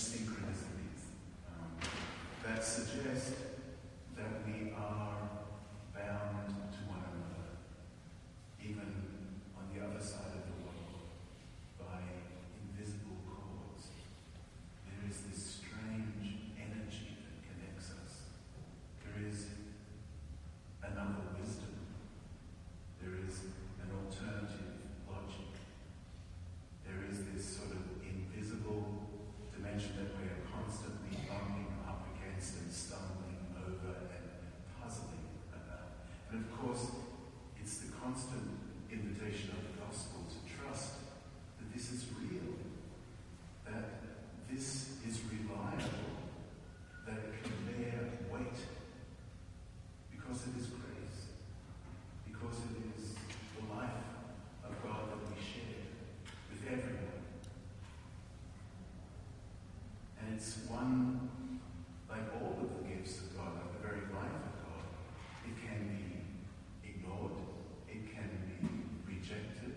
synchronicities that suggest that we are bound to one another, even on the other side of the world, by invisible cords. There is this strange energy that connects us. There is another wisdom. There is an alternative logic. There is this sort of invisible dimension that we are constantly bumping up against and stumbling over and puzzling about. And of course, it's the constant invitation of the gospel to trust that this is real, that this is reliable, that it can bear weight, because it is grace, because it is the life of God that we share with everyone. And it's one, like all of the gifts of God, like the very life of God, it can be ignored, it can be rejected,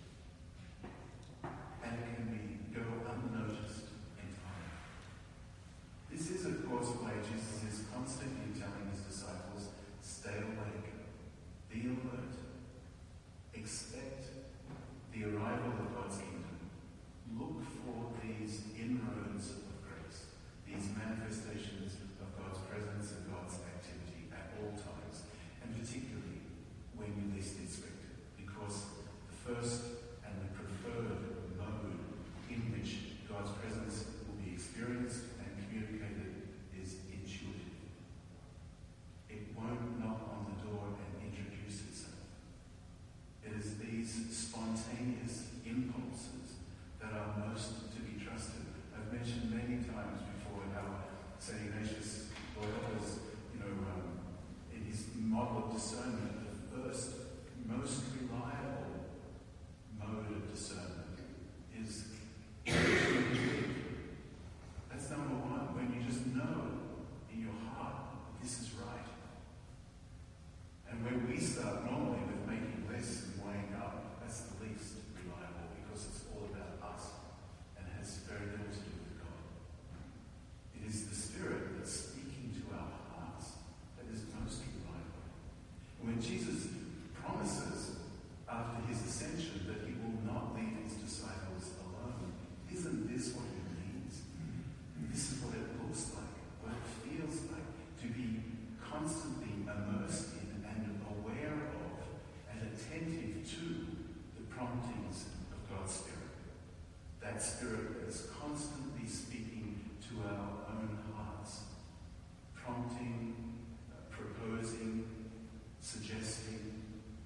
and it can go unnoticed in time. This is, of course, why Jesus is constantly telling his disciples, stay awake, be alert, expect the arrival of God's kingdom. Look for these inroads of grace, these manifestations of God's presence and God's activity at all times, and particularly when you least expect it, because the first and the preferred mode in which God's presence will be experienced and communicated is intuitive. It won't knock on the door and introduce itself. It is these spontaneous impulses that are most to be trusted. I've mentioned many times before how St. Ignatius Loyola's, in his model of discernment, the first, most reliable mode of discernment is intuitive. That's number one, when you just know in your heart this is right. And when we start normally with making lists and weighing up, that's the least reliable, because it's all about us and has very little to do with God. It is the Spirit that's speaking to our hearts that is most reliable. And when Jesus promises after his ascension that he will not leave his disciples alone, isn't this what he means? This is what it looks like, what it feels like, to be constantly immersed in and aware of and attentive to the promptings of God's Spirit. That Spirit that is constantly speaking to our own hearts, prompting, proposing, suggesting,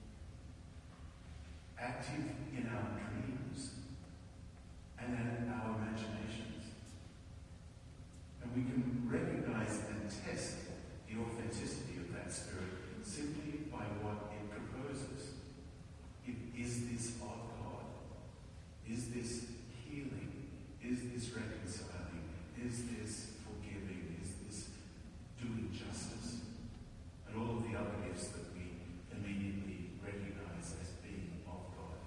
active in our dreams and in our imaginations. And we can recognize and test the authenticity of that Spirit simply by what it proposes. Is this of God? Is this healing? Is this reconciling? Is this forgiving? Is this doing justice? And all of the other gifts that we immediately recognize as being of God.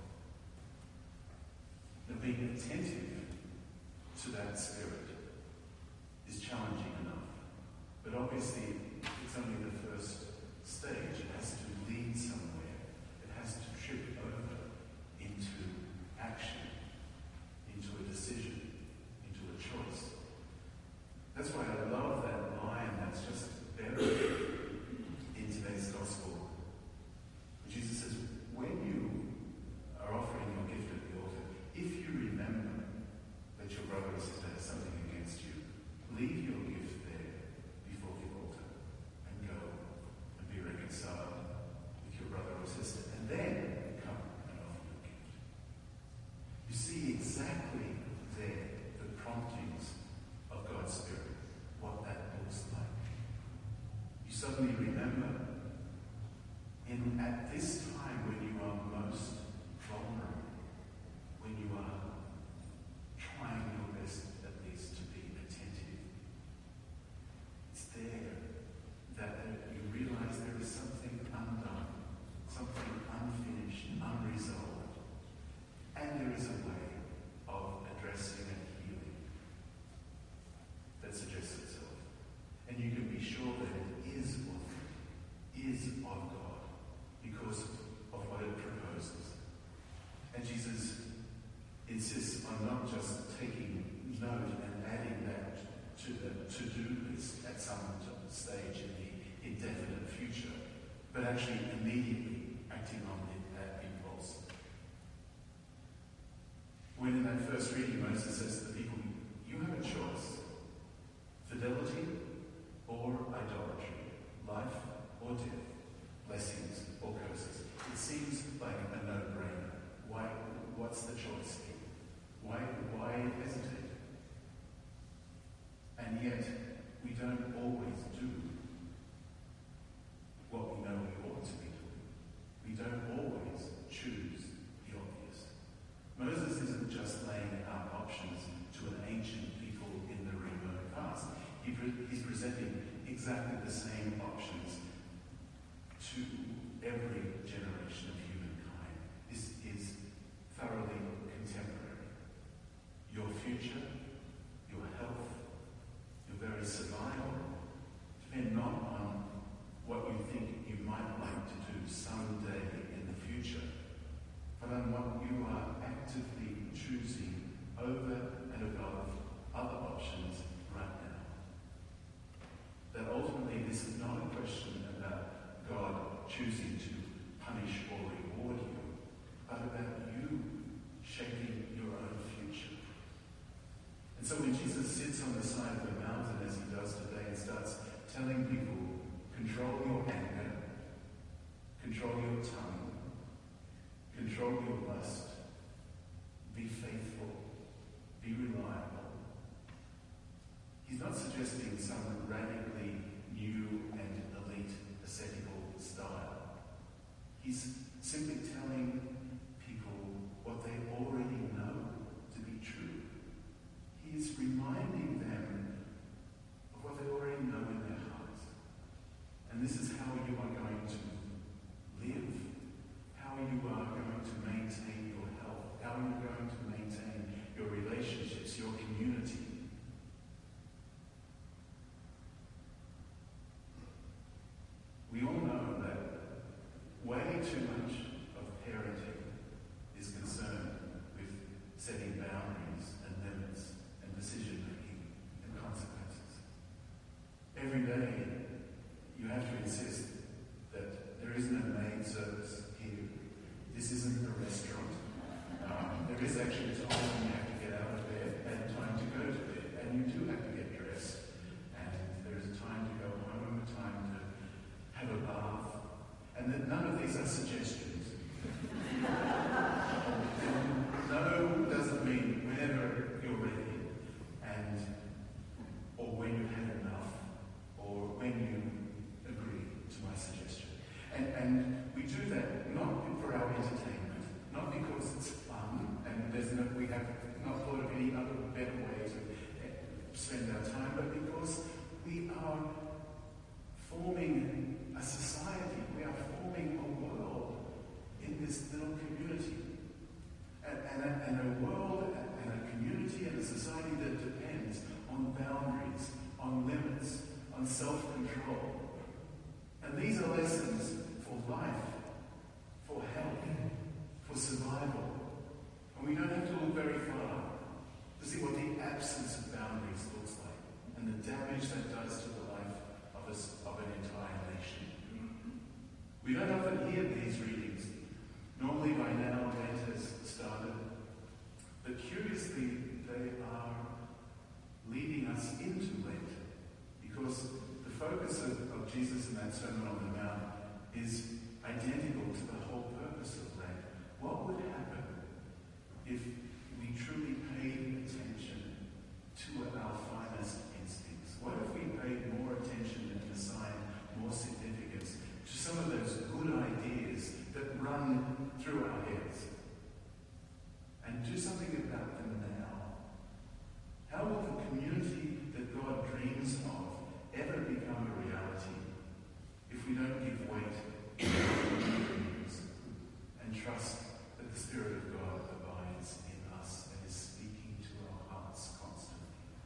Now, being attentive to that Spirit is challenging enough. But obviously, it's only the first stage. It has to lead somewhere. It has to trip over into action, into a decision, into a choice. That's why I love that line that's just buried in today's gospel. Jesus says, when you are offering your gift at the altar, if you remember that your brother or sister has something against you, leave your gift there before the altar and go and be reconciled with your brother or sister, and then come and offer your gift. You see exactly there the promptings of God's Spirit, what that looks like. You suddenly remember at this time when you are most vulnerable, when you are trying your best at least to be attentive, it's there that you realize there is something undone, something unfinished, unresolved, and there is a way of addressing and healing. insists on not just taking note and adding that to the to-do list at some stage in the indefinite future, but actually immediately acting on that impulse. When in that first reading, Moses says to the people, you have a choice: fidelity or idolatry, life or death, blessings or curses. It seems like a no-brainer. What's the choice here? Why hesitate? And yet, we don't always do what we know we ought to be doing. We don't always choose the obvious. Moses isn't just laying out options to an ancient people in the remote past. He's presenting exactly the same options to every generation of humankind. This is thoroughly contemporary. Your future, your health, your very survival depend not on what you think you might like to do someday in the future, but on what you are actively choosing over and above other options right now. That ultimately this is not a question about God choosing to punish or reward you, but about you shaping your own future. And so when Jesus sits on the side of the mountain, as he does today, and starts telling people, control your anger, control your tongue, control your lust, be faithful, be reliable. He's not suggesting some radically new and elite ascetical style. He's simply telling people what they already know to be true. He's reminding them of what they already know in their hearts. And this is how you are going to live, how you are going to maintain your health, how you're going to maintain your relationships, your community. We all know that way too much of parenting is concerned with setting boundaries and limits and decision-making and consequences. Every day, you have to insist that there is no maid service here. This isn't a restaurant. There is actually a time when you have to get out of bed and time to go to bed, and you do have to get dressed. And there is a time to go home, a time to have a bath, and that none of these are suggestions. No doesn't mean whenever you're ready, or when you've had enough, or when you agree to my suggestion. And we do that not for our entertainment, not because it's fun, and we have not thought of any other better way to spend our time, but because we are forming a society, we are forming a world in this little community. And a world and a community and a society that depends on boundaries, on limits, on self-control. And these are lessons for life, for health, for survival. And we don't have to look very far to see what the absence of boundaries looks like and the damage that does to the life of an entire nation. We don't often hear these readings. Normally by now Lent has started, but curiously they are leading us into Lent, because the focus of Jesus in that Sermon on the Mount is identical to the whole purpose of Lent. What would happen if we truly paid attention to our finest instincts? What if we paid more attention and assigned more significance to some of those good ideas that run through our heads, and do something about them now? How will the community that God dreams of ever become a reality if we don't give weight to our dreams and trust that the Spirit of God abides in us and is speaking to our hearts constantly?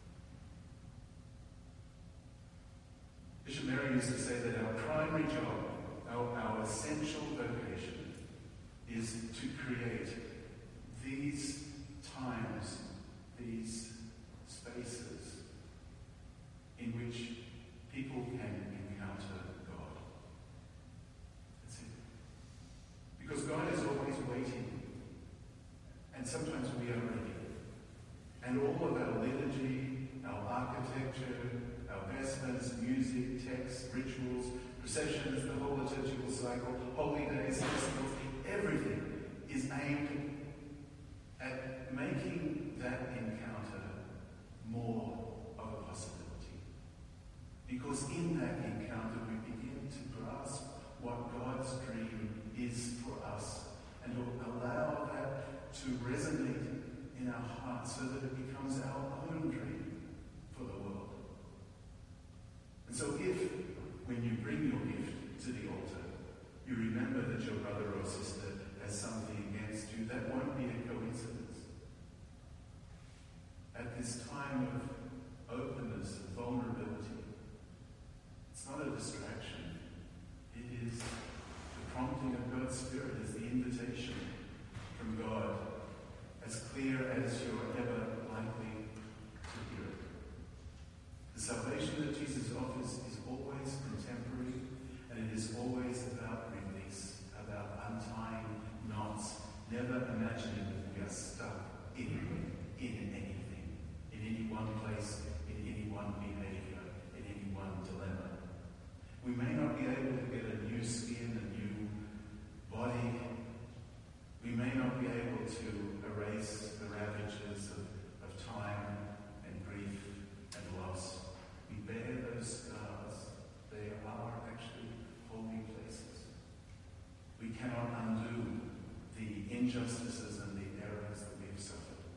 Bishop Mary used to say that our primary job, our essential vocation, is to create these times, these spaces in which people can encounter God. That's it. Because God is always waiting, and sometimes we are ready. And all of our liturgy, our architecture, our vestments, music, texts, rituals, processions, the whole liturgical cycle, holy days, festivals, everything is aimed at making that encounter more of a possibility. Because in that encounter we begin to grasp what God's dream is for us and to allow that to resonate in our hearts so that it becomes our own dream for the world. And so if, when you bring your gift to the altar, you remember that your brother or sister has something against you, that won't be a coincidence. At this time of openness and vulnerability, it's not a distraction. It is the prompting of God's Spirit, is the invitation from God, as clear as you're ever likely to hear it. The salvation that Jesus offers is always contemporary, and it is always about release, about untying knots, never imagining that we are stuck in anything, in any one place, in any one behavior, in any one dilemma. We may not be able to get a new skin, a new body. We may not be able to erase the ravages of time and grief and loss. We bear those scars. They are actually holy places. We cannot undo the injustices and the errors that we have suffered.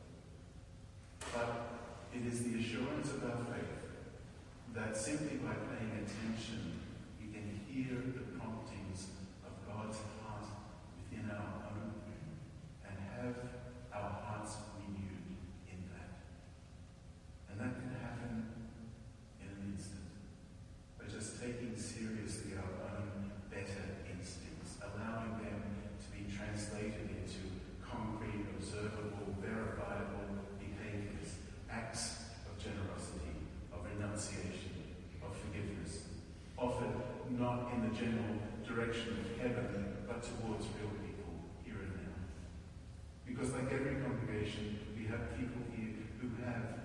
But it is the assurance of our faith that simply by paying attention, we can hear the promptings of God's heart within our own and have our hearts renewed in that. And that can happen in an instant by just taking seriously our own better instincts, allowing them to be translated into concrete, observable, verifiable behaviors, acts of generosity, of renunciation, of forgiveness, offered not in the general direction of heaven, but towards real people here and now. Because like every congregation, we have people here who have